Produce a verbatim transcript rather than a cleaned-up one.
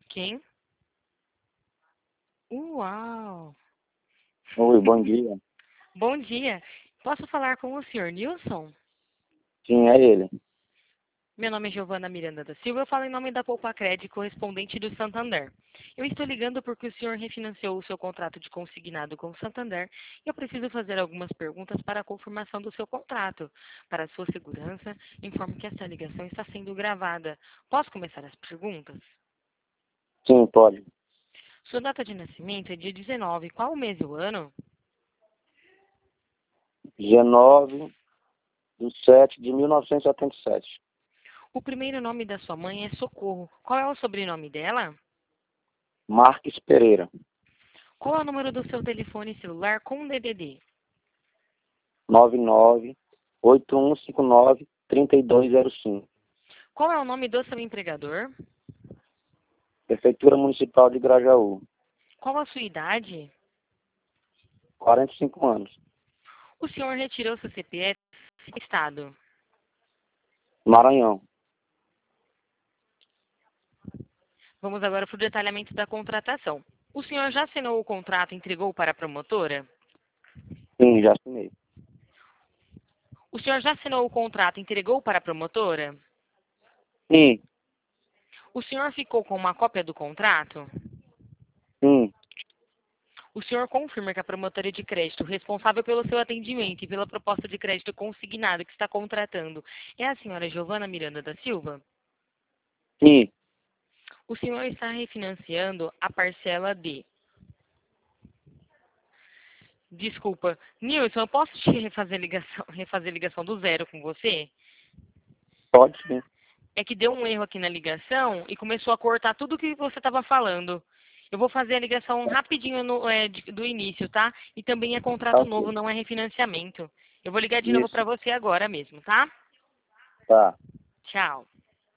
Quem? Uau! Oi, bom dia. Bom dia. Posso falar com o senhor Nilson? Sim, é ele. Meu nome é Giovana Miranda da Silva, eu falo em nome da Poupacred, correspondente do Santander. Eu estou ligando porque o senhor refinanciou o seu contrato de consignado com o Santander e eu preciso fazer algumas perguntas para a confirmação do seu contrato. Para a sua segurança, informo que esta ligação está sendo gravada. Posso começar as perguntas? Sim, pode. Sua data de nascimento é dia dezenove. Qual o mês e o ano? Dia nove de sete de mil novecentos e setenta e sete. O primeiro nome da sua mãe é Socorro. Qual é o sobrenome dela? Marques Pereira. Qual é o número do seu telefone celular com D D D? nove nove oito um cinco nove três dois zero cinco. Qual é o nome do seu empregador? Prefeitura Municipal de Grajaú. Qual a sua idade? quarenta e cinco anos. O senhor retirou seu C P F em estado? Maranhão. Vamos agora para o detalhamento da contratação. O senhor já assinou o contrato e entregou para a promotora? Sim, já assinei. O senhor já assinou o contrato e entregou para a promotora? Sim, O senhor ficou com uma cópia do contrato? sim. O senhor confirma que a promotora de crédito responsável pelo seu atendimento e pela proposta de crédito consignado que está contratando é a senhora Giovana Miranda da Silva? Sim. O senhor está refinanciando a parcela de... Desculpa, Nilson, eu posso te refazer ligação, refazer ligação do zero com você? Pode sim. É que deu um erro aqui na ligação e começou a cortar tudo que você estava falando. Eu vou fazer a ligação rapidinho no, é, de- do início, tá? E também é Tá contrato novo, ok. não é refinanciamento. Eu vou ligar de novo Isso. para você agora mesmo, tá? Tá. Tchau.